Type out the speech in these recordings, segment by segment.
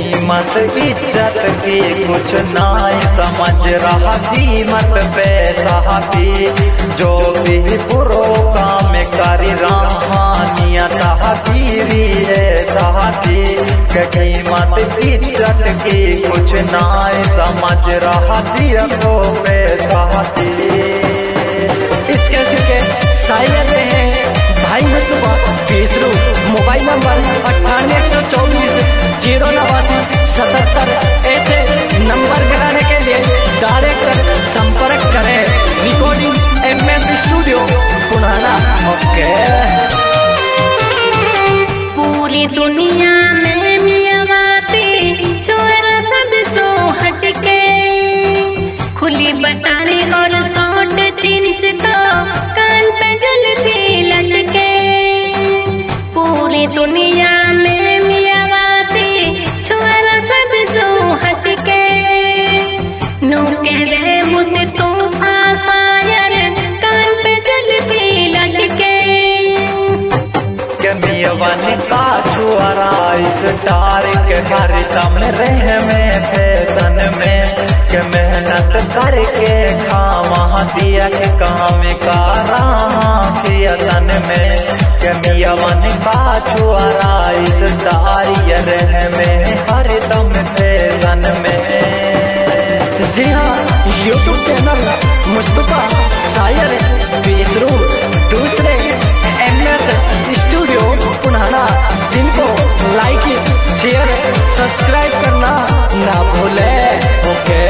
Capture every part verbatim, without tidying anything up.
कीमत इज्जत की कुछ नाई समझ रहा, कीमत पैसा भी जो भी बुरो काम करी रानियत हबीरी है साथी। कीमत इज्जत की कुछ नाई समझ रहा, दिया को पैसा भी। इसके सिक्के शायर हैं भाई में सुबह केसरू। मोबाइल नंबर अट्ठानवे एक सौ चौबीस जीरो नवासी सतहत्तर। ऐसे नंबर कराने के लिए डायरेक्ट संपर्क करें। रिकॉर्डिंग एम एस स्टूडियो पुराना। ओके। पूरी दुनिया में मियावाती छोरा सब सो हटके, खुली बताने और सौट जींस तो कान पे जुल्फी लटके। पूरी दुनिया में मियावाती छोरा सब सो हटके, नू कह रहे मुझसे तो आसायर कान पे जुल्फी लटके। मियवन का छुआरा इस तारीख हर दम रह में फैशन में के मेहनत करके खामा दिया के काम का राहन में। के मियवन का छुआरा इस तारीख रह में हर दम फैशन में। जी हाँ, यूट्यूब चैनल मुस्तफा शायर केसरू दूसरे एम एस स्टूडियो पुराना, जिनको लाइक शेयर सब्सक्राइब करना ना भूले। ओके।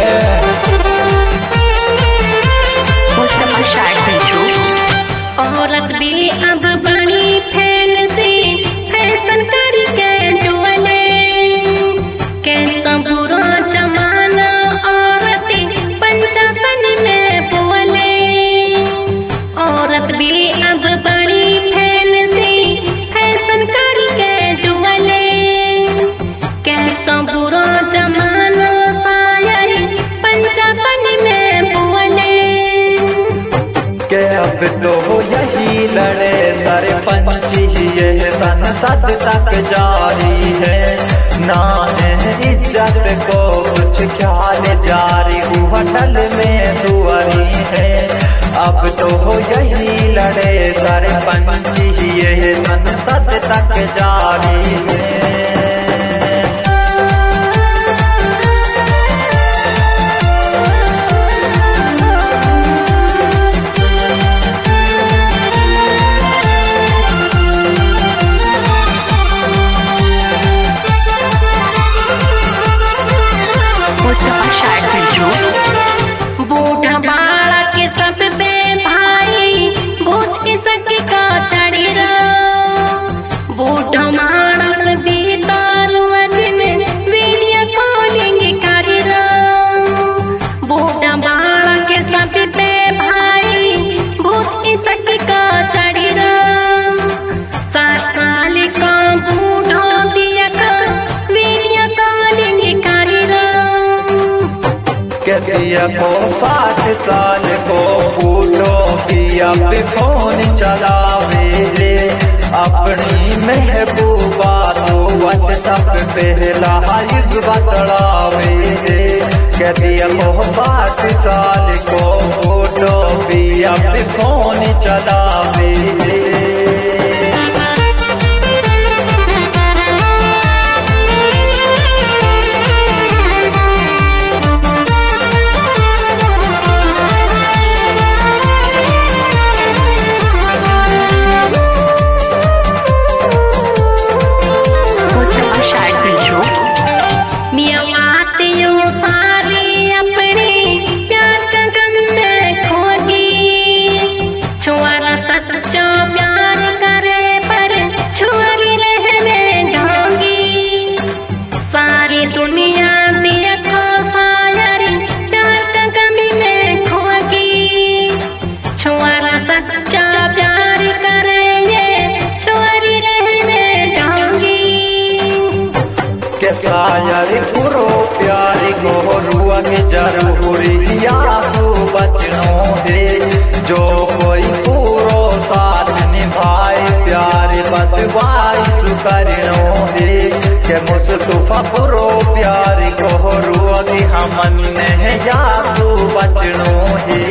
मुस्तफा शायर औरत भी अब बड़ी फैंसी फैशन करके डुअले, कैसा बुरा जमाना औरत पंचापन में बोले। औरत भी अब बड़ी फैंसी फैशन करके डुअले, कैसा बुरा जमाना शायर पंचापन में बोले। के अब तो यही लड़े सरपंची यह संसद तक जारी है, ना है इज्जत को कुछ ख्याल जारी होटल में दुआरी है। अब तो यही लड़े सरपंची यह संसद तक जारी है। बूढ़ा बाड़ा के सब पे भाई भूत के सके का चढ़ी रहा। बूढ़ा मानस भी तारू अजन वीडियो कॉलिंग कर रहा। बूढ़ा बाड़ा के सब पे भाई भूत के सके का चढ़ी रहा। सात साल का बूढ़ा दिया का वीडियो कॉलिंग कर रहा। दिया को साठ साल को बूढ़ो दिया पे फोन चलावे रे, अपनी महबूबा तो व्हाट्सएप पे लाइव बतलावे रे। कह दिया को साठ साल को बूढ़ो दिया पे फोन चलावे रे। शायर पुरो प्यारी को रुआ के जरूरी यासू बचनों दे, जो कोई पूरो साथ निभाए प्यारे बस वाई सुकरणों दे। के मुस्तफा पुरो हमन ने या तू बचनो है।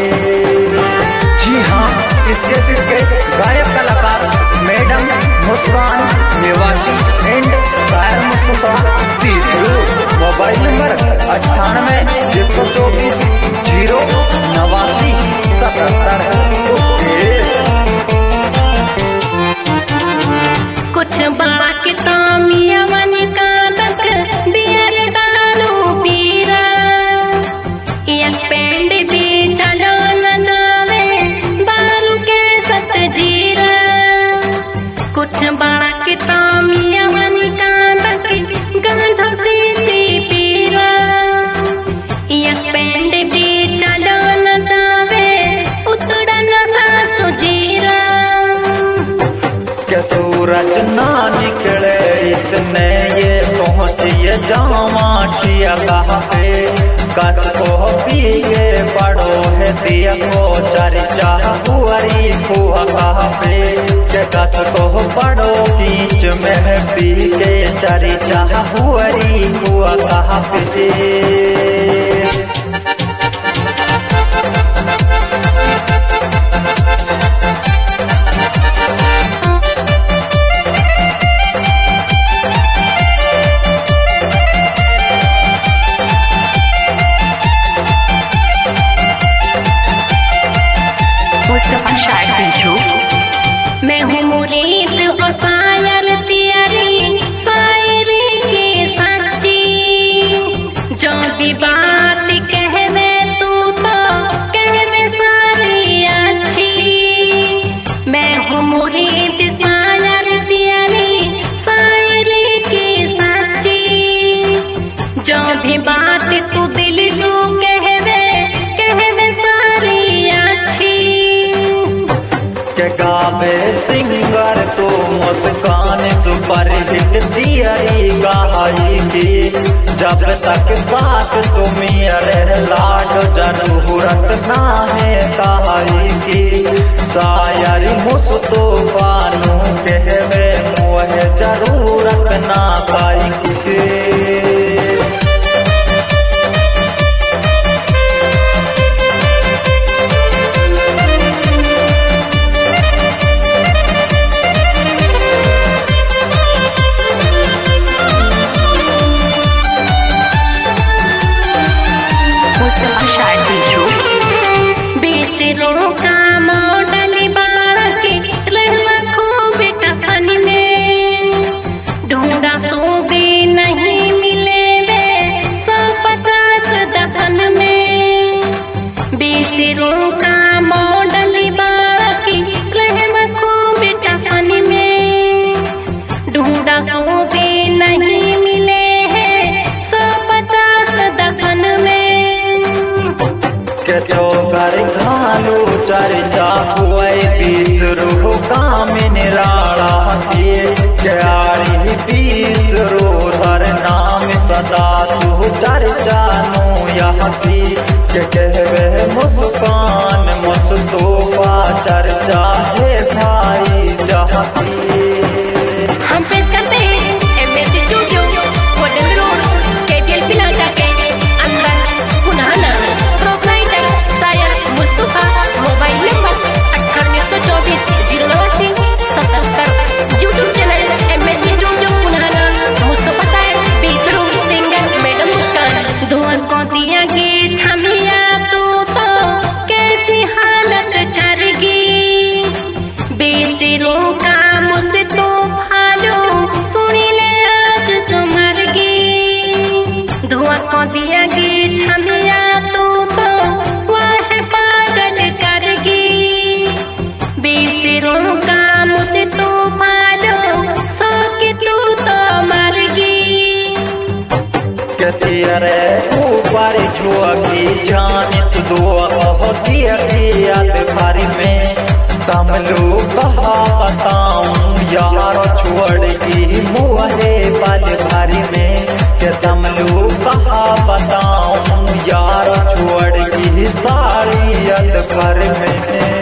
जी हाँ, इसके इसके गायक कलाकार मैडम मुस्कान निवासी एंड शायर मुस्तफा तीसरू। मोबाइल नंबर अट्ठानवे एक सौ चौबीस जीरो नवासी सतहत्तर। कुछ बाकी तामिया मन का तक बियर दारू पीरा, एक पेंड भी चलो न जावे दारू के सत जीरा। कुछ बाकी तामिया मन का तक गांजा सी सी पीरा, एक पेंड भी चलो न जावे उतड़ा न सासु जीरा। क्या सूरज ना निकले इतने ये पहुँचिए जामा किया कहा पे। कस को पिए पड़ो है दिया को चर्चा हुआरी हुआ कहा पे। के कस को पड़ो बीच में पी के चर्चा हुआरी हुआ कहा पे। मैं हूँ मुरीद और शायर तेरी शायरी की सच्ची, जो भी बात कहवे तू तो कहवे सारी अच्छी। मैं हूँ मुरीद शायर तेरी शायरी की सच्ची, जो भी बात तू दिल तू कहवे कहवे सारी अच्छी। के गावे सिंगर तो मुस्कान सुपर हिट दियरी गाई की। जब तक साथ तुम्हें रह लाड जरूरत ना है कहाई की। शायरी मुस्तफानु कहवे मोहे जरूरत ना पाई की। बेसरों का मॉडल बाड़ा के रहना खूब टसन में, ढूंढा सो भी नहीं मिले वे सौ पचास दसन में। बेसरों का मॉडल बाड़ा के रहना खूब टसन में, ढूंढा सो भी नहीं मिले हैं सौ पचास दसन में। के चौकर घालू चर्चा हुए बीस रू कामिन राड़ा दिए। क्यारी बीस रू हर नाम सदा तू चर्चा नो यहाँ की। के कहवे मुस्कान मुस्तफा चर्चा है भाई जहाँ की। हम पेश करते हैं MSC studio golden road KTL plaza के अंदर पुनाना। प्रोप्राइटर शायर मुस्तफा। मोबाइल नंबर अट्ठानवे सौ चौबीस जीरो नवासी सतहत्तर। YouTube channel MSC studio Punhana. Mustafa शायर बीसरू सिंगर मैडम मुस्कान। धुआं को दिया गे छमिया तू तो कैसी हालत करगी। बेसरों का मुझसे तो भालो सुनी ले आज सुमरगी। धुआं को दिया गे छमिया तू तो वह पागल करगी। बेसरों का मुझसे तो भालो सो के तू तो मरगी। के तेरे ऊपर झुकी जानित दुआ होती है याद भारी में। तमलू कहा बताऊं यार छोड़ की मुँहे पल भारी में। के तमलू कहा बताऊं यार छोड़ की सारी याद भर में।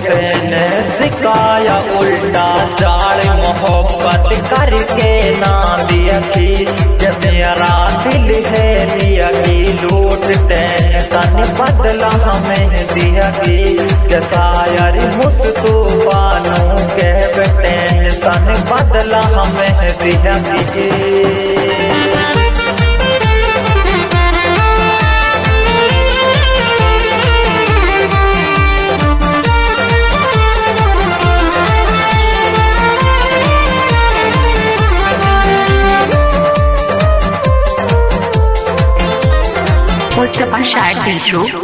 तेने सिखाया उल्टा जाड़ मोहब्बत करके ना दिया थी। ये मेरा दिल है लिया की लूट टेंशन बदला हमें दिया की। के शायर मुस्तफानों के टेंशन बदला हमें दिया की। Mustafa Shahid Bistro